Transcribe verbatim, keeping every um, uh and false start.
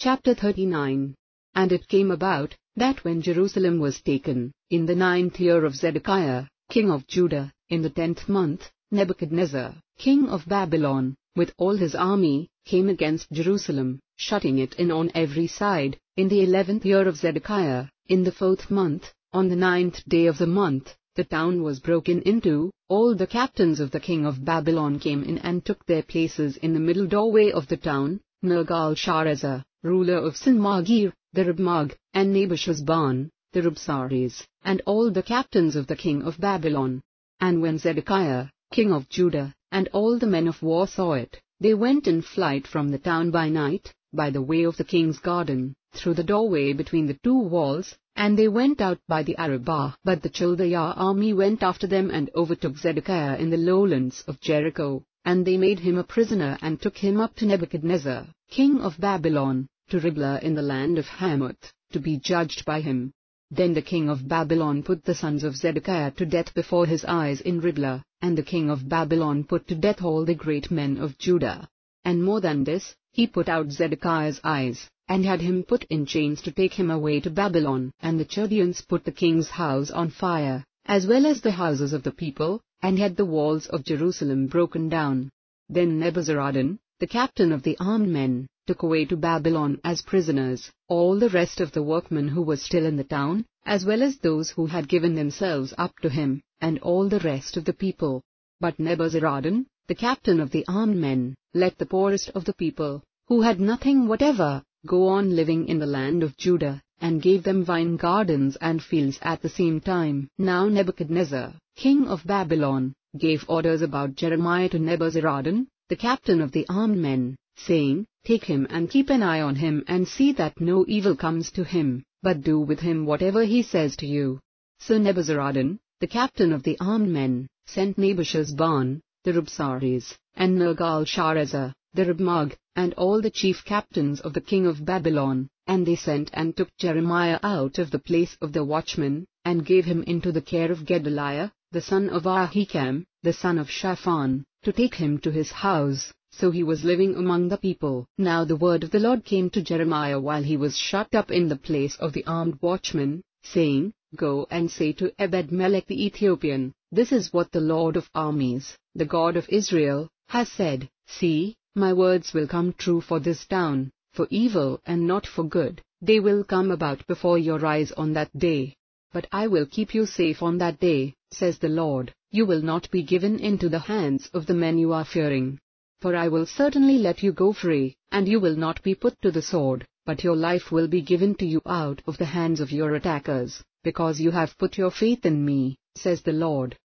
Chapter thirty-nine. And it came about, that when Jerusalem was taken, in the ninth year of Zedekiah, king of Judah, in the tenth month, Nebuchadnezzar, king of Babylon, with all his army, came against Jerusalem, shutting it in on every side, in the eleventh year of Zedekiah, in the fourth month, on the ninth day of the month. The town was broken into. All the captains of the king of Babylon came in and took their places in the middle doorway of the town, Nergal-Sharezer, ruler of Sinmagir, the Ribmag, and Nebuchadnezzar, the Rabsaris, and all the captains of the king of Babylon. And when Zedekiah, king of Judah, and all the men of war saw it, they went in flight from the town by night, by the way of the king's garden, through the doorway between the two walls, and they went out by the Arabah. But the Chaldean army went after them and overtook Zedekiah in the lowlands of Jericho, and they made him a prisoner and took him up to Nebuchadnezzar, king of Babylon, to Riblah in the land of Hamath, to be judged by him. Then the king of Babylon put the sons of Zedekiah to death before his eyes in Riblah, and the king of Babylon put to death all the great men of Judah. And more than this, he put out Zedekiah's eyes, and had him put in chains to take him away to Babylon. And the Chaldeans put the king's house on fire, as well as the houses of the people, and had the walls of Jerusalem broken down. Then Nebuzaradan, the captain of the armed men, took away to Babylon as prisoners all the rest of the workmen who were still in the town, as well as those who had given themselves up to him, and all the rest of the people. But Nebuzaradan, the captain of the armed men, let the poorest of the people, who had nothing whatever, go on living in the land of Judah, and gave them vine gardens and fields at the same time. Now Nebuchadnezzar, king of Babylon, gave orders about Jeremiah to Nebuzaradan, the captain of the armed men, saying, Take him and keep an eye on him and see that no evil comes to him, but do with him whatever he says to you. So Nebuzaradan, the captain of the armed men, sent Nebuchadnezzar, the Rabsaris, and Nergal-Sharezer, the Ribmag, and all the chief captains of the king of Babylon, and they sent and took Jeremiah out of the place of the watchman, and gave him into the care of Gedaliah, the son of Ahikam, the son of Shaphan, to take him to his house. So he was living among the people. Now the word of the Lord came to Jeremiah while he was shut up in the place of the armed watchman, saying, Go and say to Ebed-melech the Ethiopian, This is what the Lord of armies, the God of Israel, has said, See, my words will come true for this town, for evil and not for good. They will come about before your eyes on that day. But I will keep you safe on that day, says the Lord. You will not be given into the hands of the men you are fearing. For I will certainly let you go free, and you will not be put to the sword, but your life will be given to you out of the hands of your attackers, because you have put your faith in me, says the Lord.